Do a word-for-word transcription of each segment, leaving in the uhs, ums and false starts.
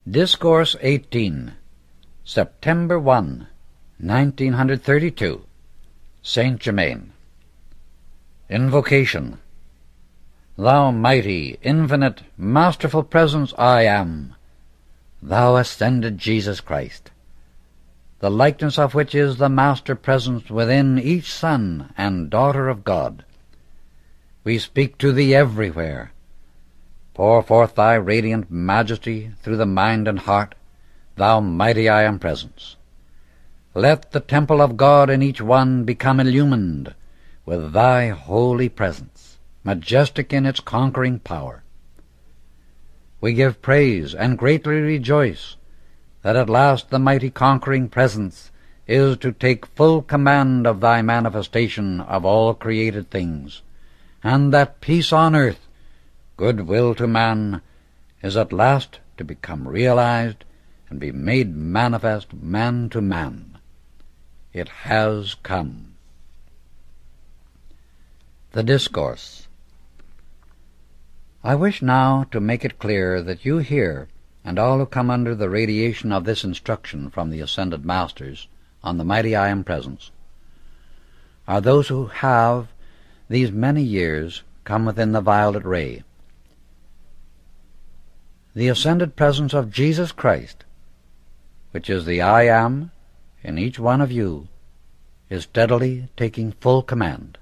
Discourse eighteen, September first, nineteen thirty-two, Saint Germain. Invocation. Thou mighty, infinite, masterful presence I am, thou ascended Jesus Christ, the likeness of which is the master presence within each son and daughter of God. We speak to thee everywhere. Pour forth thy radiant majesty through the mind and heart, thou mighty I Am presence. Let the temple of God in each one become illumined with thy holy presence, majestic in its conquering power. We give praise and greatly rejoice that at last the mighty conquering presence is to take full command of thy manifestation of all created things, and that peace on earth, goodwill to man, is at last to become realized and be made manifest man to man. It has come. The Discourse. I wish now to make it clear that you here, and all who come under the radiation of this instruction from the Ascended Masters on the mighty I Am presence, are those who have, these many years, come within the violet ray. The ascended presence of Jesus Christ, which is the I Am in each one of you, is steadily taking full command.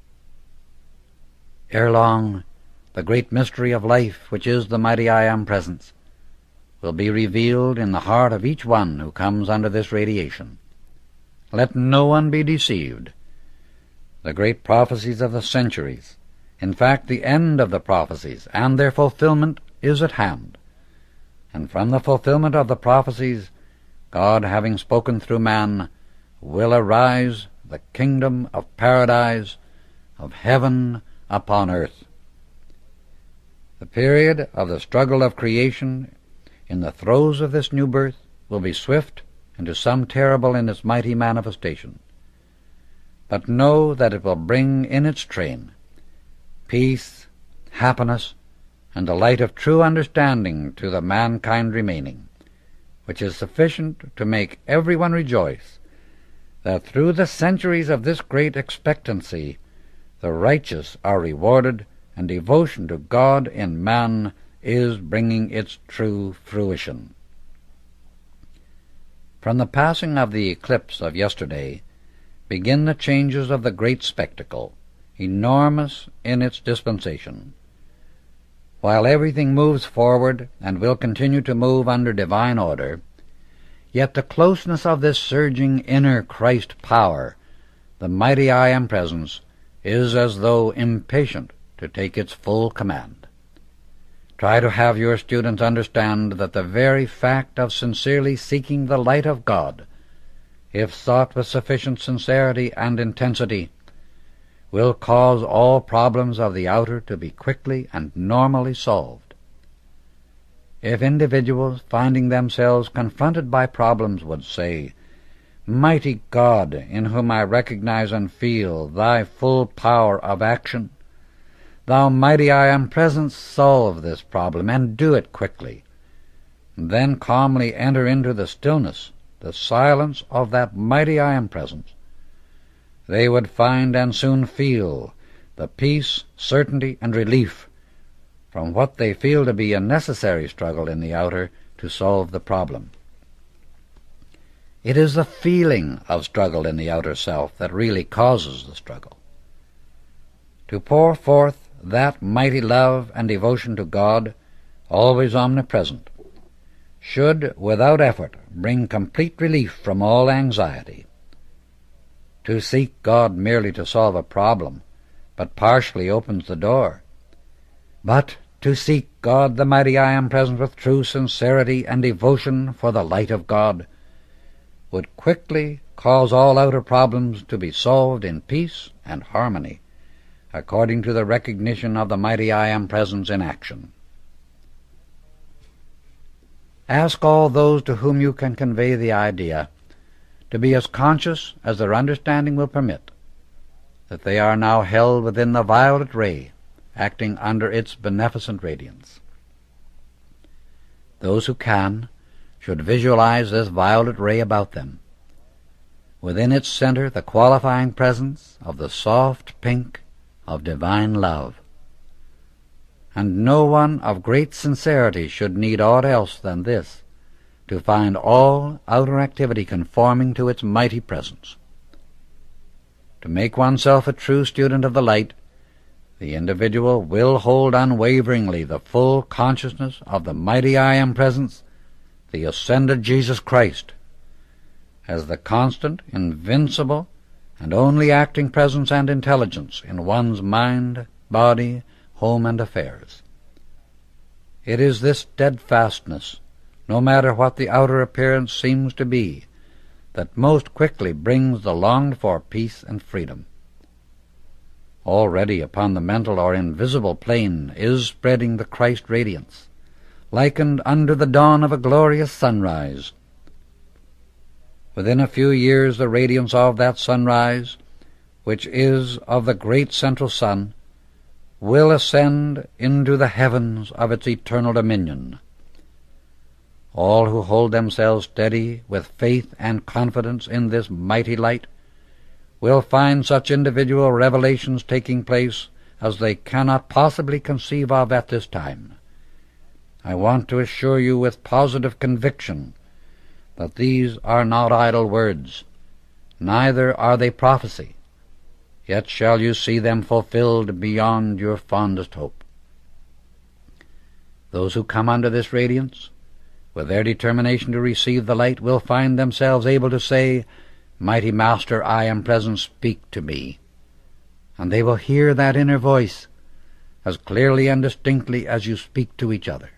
Ere long, the great mystery of life, which is the mighty I Am presence, will be revealed in the heart of each one who comes under this radiation. Let no one be deceived. The great prophecies of the centuries, in fact the end of the prophecies and their fulfillment, is at hand. And from the fulfillment of the prophecies, God, having spoken through man, will arise the kingdom of paradise, of heaven upon earth. The period of the struggle of creation in the throes of this new birth will be swift and to some terrible in its mighty manifestation. But know that it will bring in its train peace, happiness, and the light of true understanding to the mankind remaining, which is sufficient to make everyone rejoice that through the centuries of this great expectancy the righteous are rewarded, and devotion to God in man is bringing its true fruition. From the passing of the eclipse of yesterday begin the changes of the great spectacle, enormous in its dispensation. While everything moves forward and will continue to move under divine order, yet the closeness of this surging inner Christ power, the mighty I Am presence, is as though impatient to take its full command. Try to have your students understand that the very fact of sincerely seeking the light of God, if sought with sufficient sincerity and intensity, will cause all problems of the outer to be quickly and normally solved. If individuals, finding themselves confronted by problems, would say, "Mighty God, in whom I recognize and feel thy full power of action, thou mighty I Am presence, solve this problem, and do it quickly," then calmly enter into the stillness, the silence of that mighty I Am presence, they would find and soon feel the peace, certainty, and relief from what they feel to be a necessary struggle in the outer to solve the problem. It is the feeling of struggle in the outer self that really causes the struggle. To pour forth that mighty love and devotion to God, always omnipresent, should, without effort, bring complete relief from all anxiety. To seek God merely to solve a problem but partially opens the door. But to seek God, the mighty I Am present, with true sincerity and devotion for the light of God, would quickly cause all outer problems to be solved in peace and harmony, according to the recognition of the mighty I Am presence in action. Ask all those to whom you can convey the idea to be as conscious as their understanding will permit, that they are now held within the violet ray, acting under its beneficent radiance. Those who can should visualize this violet ray about them. Within its center the qualifying presence of the soft pink of divine love. And no one of great sincerity should need aught else than this to find all outer activity conforming to its mighty presence. To make oneself a true student of the light, the individual will hold unwaveringly the full consciousness of the mighty I Am Presence, the ascended Jesus Christ, as the constant, invincible, and only acting presence and intelligence in one's mind, body, home, and affairs. It is this steadfastness, no matter what the outer appearance seems to be, that most quickly brings the longed-for peace and freedom. Already upon the mental or invisible plane is spreading the Christ radiance, likened under the dawn of a glorious sunrise. Within a few years the radiance of that sunrise, which is of the great central sun, will ascend into the heavens of its eternal dominion. All who hold themselves steady with faith and confidence in this mighty light will find such individual revelations taking place as they cannot possibly conceive of at this time. I want to assure you with positive conviction that these are not idle words, neither are they prophecy, yet shall you see them fulfilled beyond your fondest hope. Those who come under this radiance, with their determination to receive the light, will find themselves able to say, "Mighty Master, I am present, speak to me." And they will hear that inner voice as clearly and distinctly as you speak to each other.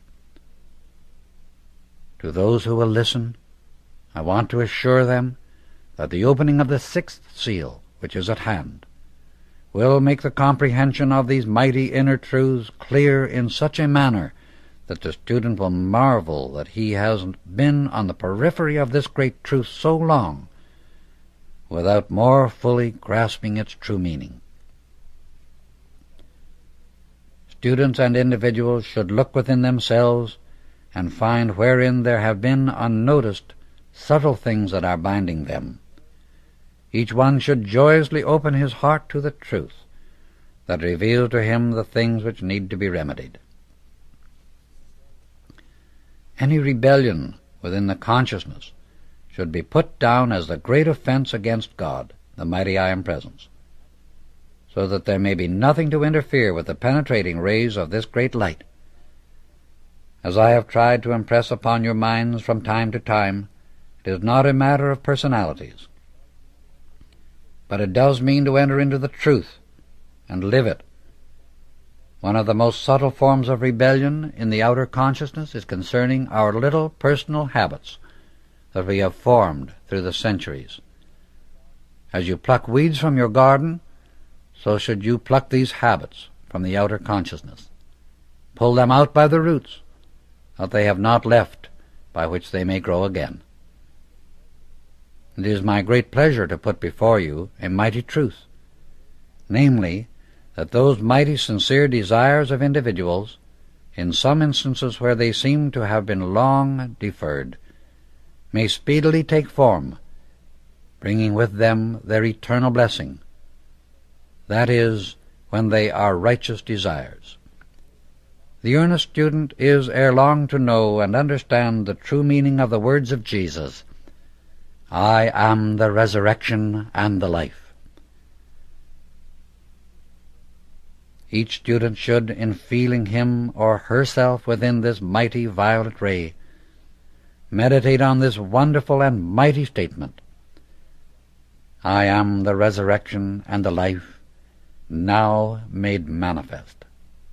To those who will listen, I want to assure them that the opening of the sixth seal, which is at hand, will make the comprehension of these mighty inner truths clear in such a manner that the student will marvel that he has been on the periphery of this great truth so long without more fully grasping its true meaning. Students and individuals should look within themselves and find wherein there have been unnoticed subtle things that are binding them. Each one should joyously open his heart to the truth that reveals to him the things which need to be remedied. Any rebellion within the consciousness should be put down as the great offense against God, the mighty I Am Presence, so that there may be nothing to interfere with the penetrating rays of this great light. As I have tried to impress upon your minds from time to time, it is not a matter of personalities, but it does mean to enter into the truth and live it. One of the most subtle forms of rebellion in the outer consciousness is concerning our little personal habits that we have formed through the centuries. As you pluck weeds from your garden, so should you pluck these habits from the outer consciousness. Pull them out by the roots, that they have not left by which they may grow again. It is my great pleasure to put before you a mighty truth, namely, that those mighty sincere desires of individuals, in some instances where they seem to have been long deferred, may speedily take form, bringing with them their eternal blessing. That is, when they are righteous desires. The earnest student is ere long to know and understand the true meaning of the words of Jesus, "I am the resurrection and the life." Each student should, in feeling him or herself within this mighty violet ray, meditate on this wonderful and mighty statement, "I am the resurrection and the life, now made manifest."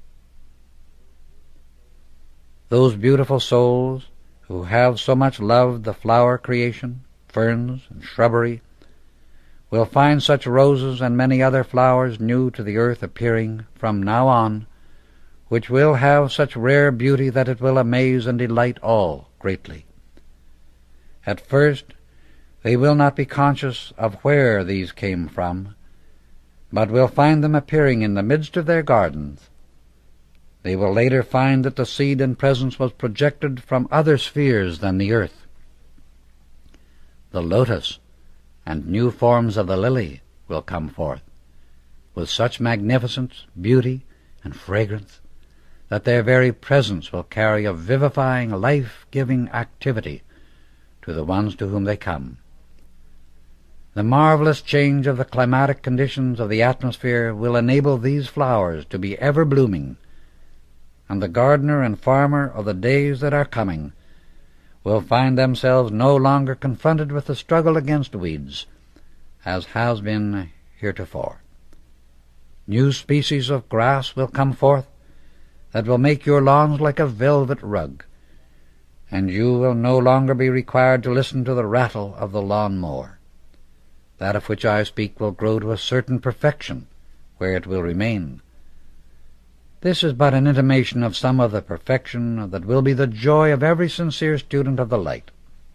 Those beautiful souls who have so much loved the flower creation, ferns and shrubbery, will find such roses and many other flowers new to the earth appearing from now on, which will have such rare beauty that it will amaze and delight all greatly. At first they will not be conscious of where these came from, but will find them appearing in the midst of their gardens, they will later find that the seed in presence was projected from other spheres than the earth. The lotus and new forms of the lily will come forth, with such magnificence, beauty, and fragrance, that their very presence will carry a vivifying, life-giving activity to the ones to whom they come. The marvelous change of the climatic conditions of the atmosphere will enable these flowers to be ever blooming, and the gardener and farmer of the days that are coming will find themselves no longer confronted with the struggle against weeds, as has been heretofore. New species of grass will come forth that will make your lawns like a velvet rug, and you will no longer be required to listen to the rattle of the lawn-mower. That of which I speak will grow to a certain perfection, where it will remain. This is but an intimation of some of the perfection that will be the joy of every sincere student of the light.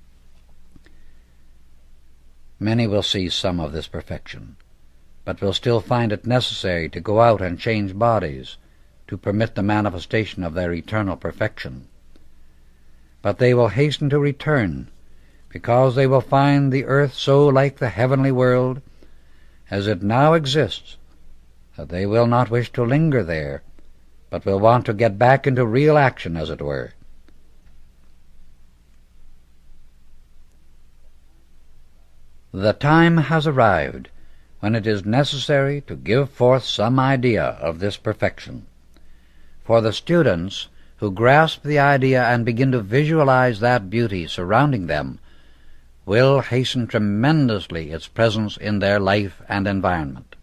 Many will see some of this perfection, but will still find it necessary to go out and change bodies to permit the manifestation of their eternal perfection. But they will hasten to return, because they will find the earth so like the heavenly world as it now exists that they will not wish to linger there, but will want to get back into real action, as it were. The time has arrived when it is necessary to give forth some idea of this perfection. For the students who grasp the idea and begin to visualize that beauty surrounding them will hasten tremendously its presence in their life and environment.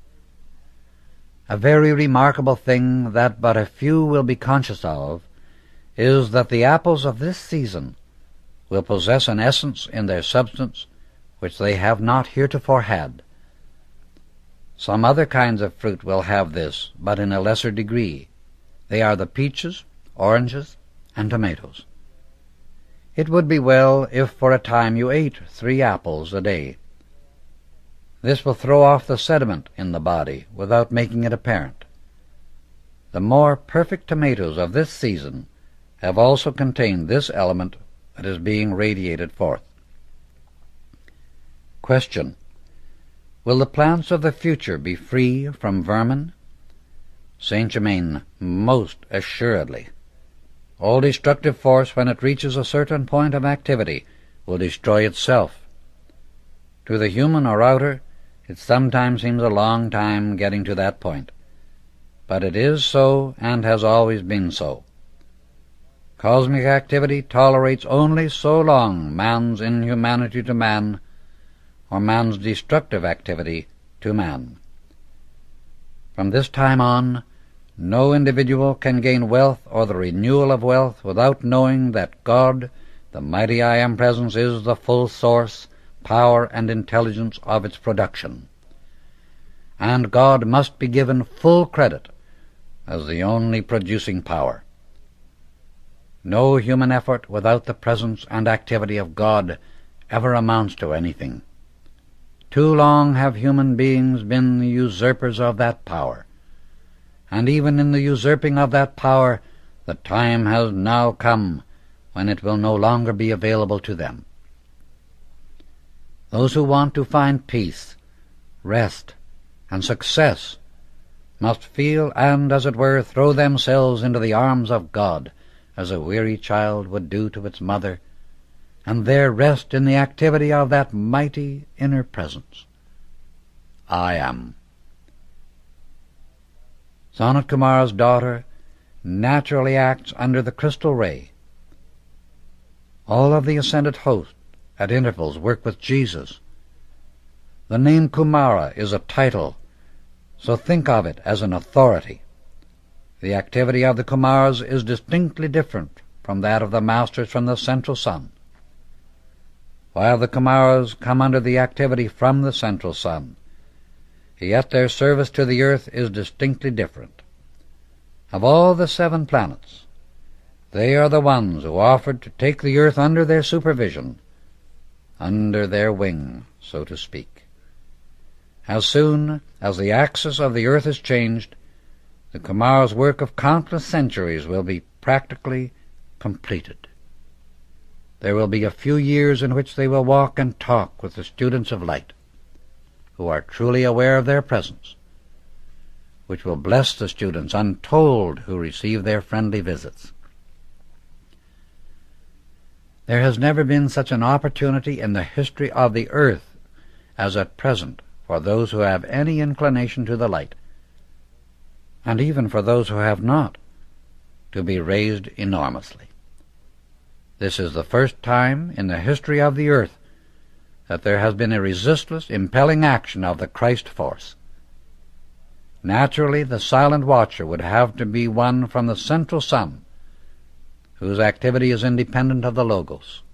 A very remarkable thing that but a few will be conscious of is that the apples of this season will possess an essence in their substance which they have not heretofore had. Some other kinds of fruit will have this, but in a lesser degree. They are the peaches, oranges, and tomatoes. It would be well if for a time you ate three apples a day. This will throw off the sediment in the body without making it apparent. The more perfect tomatoes of this season have also contained this element that is being radiated forth. Question: will the plants of the future be free from vermin? Saint Germain: most assuredly. All destructive force, when it reaches a certain point of activity, will destroy itself. To the human or outer, it sometimes seems a long time getting to that point, but it is so and has always been so. Cosmic activity tolerates only so long man's inhumanity to man, or man's destructive activity to man. From this time on, no individual can gain wealth or the renewal of wealth without knowing that God, the mighty I Am Presence, is the full source, power, and intelligence of its production. And God must be given full credit as the only producing power. No human effort without the presence and activity of God ever amounts to anything. Too long have human beings been the usurpers of that power, and even in the usurping of that power, the time has now come when it will no longer be available to them. Those who want to find peace, rest, and success must feel and, as it were, throw themselves into the arms of God, as a weary child would do to its mother, and there rest in the activity of that mighty inner presence. I am. Sanat Kumar's daughter naturally acts under the crystal ray. All of the ascended host at intervals work with Jesus. The name Kumara is a title, so think of it as an authority. The activity of the Kumars is distinctly different from that of the masters from the central sun. While the Kumaras come under the activity from the central sun, yet their service to the earth is distinctly different. Of all the seven planets, they are the ones who offered to take the earth under their supervision, under their wing, so to speak. As soon as the axis of the earth is changed, the Kumar's work of countless centuries will be practically completed. There will be a few years in which they will walk and talk with the students of light, who are truly aware of their presence, which will bless the students untold who receive their friendly visits. There has never been such an opportunity in the history of the earth as at present for those who have any inclination to the light, and even for those who have not, to be raised enormously. This is the first time in the history of the earth that there has been a resistless, impelling action of the Christ force. Naturally, the silent watcher would have to be one from the central sun, whose activity is independent of the Logos.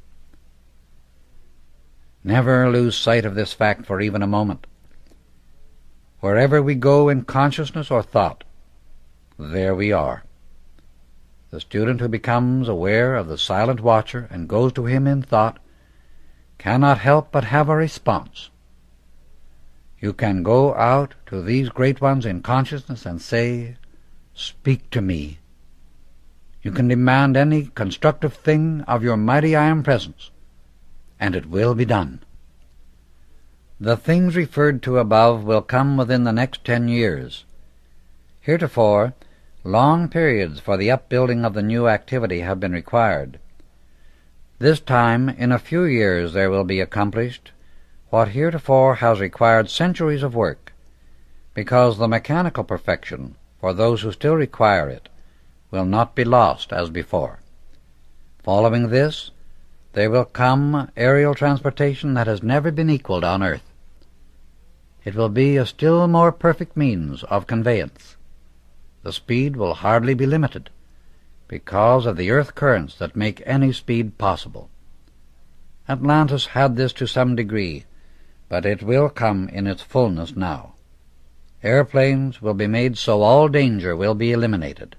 Never lose sight of this fact for even a moment. Wherever we go in consciousness or thought, there we are. The student who becomes aware of the silent watcher and goes to him in thought cannot help but have a response. You can go out to these great ones in consciousness and say, "Speak to me." You can demand any constructive thing of your mighty I Am Presence, and it will be done. The things referred to above will come within the next ten years. Heretofore, long periods for the upbuilding of the new activity have been required. This time, in a few years, there will be accomplished what heretofore has required centuries of work, because the mechanical perfection, for those who still require it, will not be lost as before. Following this, there will come aerial transportation that has never been equaled on earth. It will be a still more perfect means of conveyance. The speed will hardly be limited, because of the earth currents that make any speed possible. Atlantis had this to some degree, but it will come in its fullness now. Airplanes will be made so all danger will be eliminated.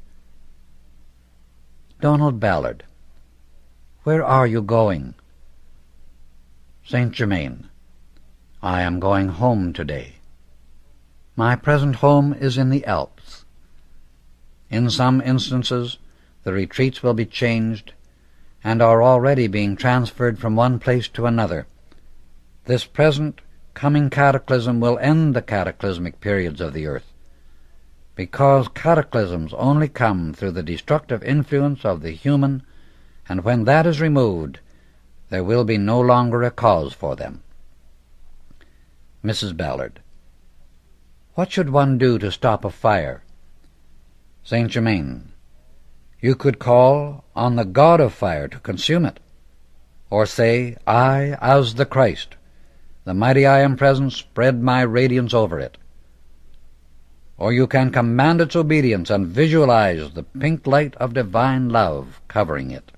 Donald Ballard. Where are you going? Saint Germain. I am going home today. My present home is in the Alps. In some instances, the retreats will be changed, and are already being transferred from one place to another. This present coming cataclysm will end the cataclysmic periods of the earth, because cataclysms only come through the destructive influence of the human, and when that is removed, there will be no longer a cause for them. Missus Ballard. What should one do to stop a fire? Saint Germain. You could call on the God of fire to consume it, or say, I, as the Christ, the mighty I Am Presence, spread my radiance over it. Or you can command its obedience and visualize the pink light of divine love covering it.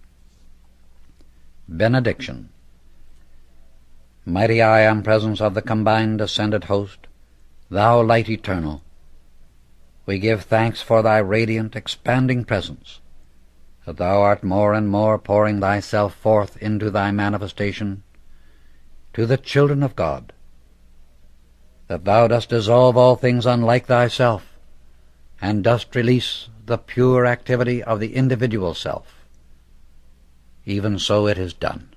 Benediction. Mighty I Am Presence of the combined ascended host, thou light eternal, we give thanks for thy radiant, expanding presence, that thou art more and more pouring thyself forth into thy manifestation to the children of God, that thou dost dissolve all things unlike thyself, and dost release the pure activity of the individual self. Even so it is done.